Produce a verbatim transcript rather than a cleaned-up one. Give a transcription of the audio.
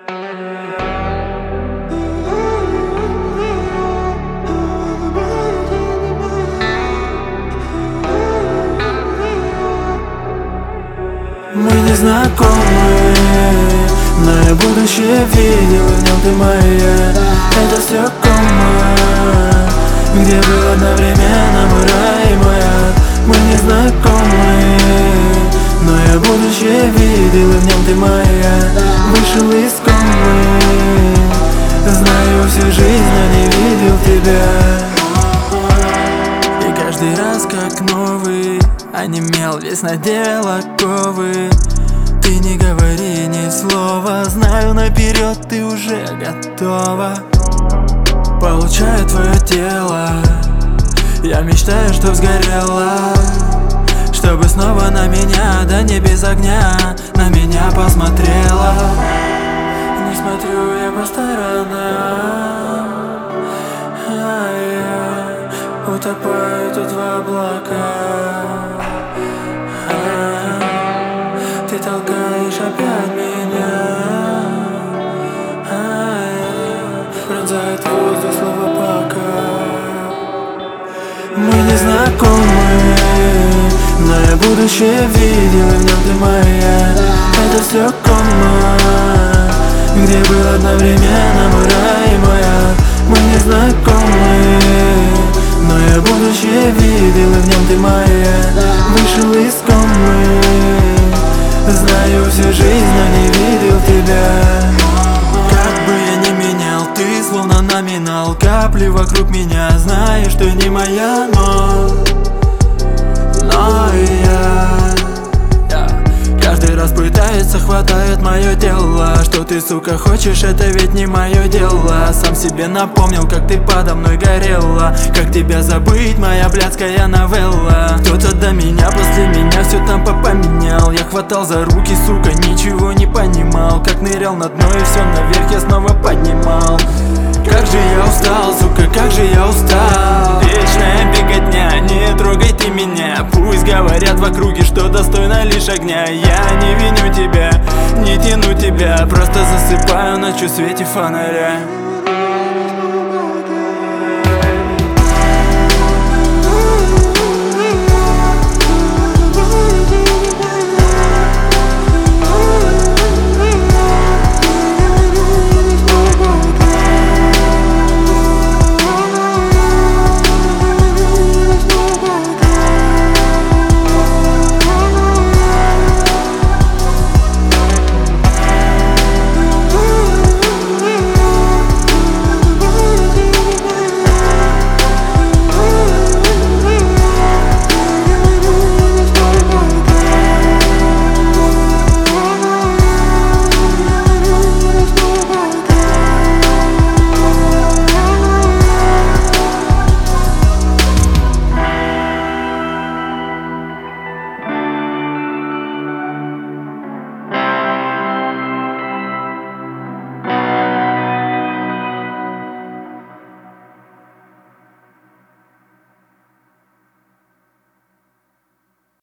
Мы не знакомы, но я будущее видел, в нем ты моя. Это все кома, где был одновременно мой рай и мой ад. Мы не знакомы, но я будущее видел, и в нем ты моя. Вышел из комы, знаю всю жизнь, но не видел тебя. И каждый раз как новый онемел весь надел оковы. Ты не говори ни слова, знаю наперед, ты уже готова. Получаю твое тело, я мечтаю, чтоб сгорело, чтобы снова на меня, да не без огня, на меня посмотрела. Не смотрю я по сторонам, а я утопаю тут в облаках. Ты толкаешь опять меня, а я пронзает воздух слово пока. Мы не знакомы, но я будущее видел, и в нем ты моя. Это все кома, где был одновременно мой рай и мой ад. Мы не знакомы, но я будущее видел, и в нем ты моя. Вышел из комы, знаю всю жизнь, но не видел тебя. Как бы я ни менял, ты словно номинал. Капли вокруг меня, знаешь, что не моя, но Но и я, я каждый раз пытается, хватает мое тело. Что ты, сука, хочешь, это ведь не мое дело. Сам себе напомнил, как ты подо мной горела. Как тебя забыть, моя блядская новелла. Кто-то до меня, после меня все там попоменял. Я хватал за руки, сука, ничего не понимал. Как нырял на дно и все наверх я снова поднимал. Как же я устал, сука, как же я устал. Вечная беготня, не трогай ты меня. Пусть говорят в округе, что достойна лишь огня. Я не виню тебя, не тяну тебя, просто засыпаю ночью в свете фонаря.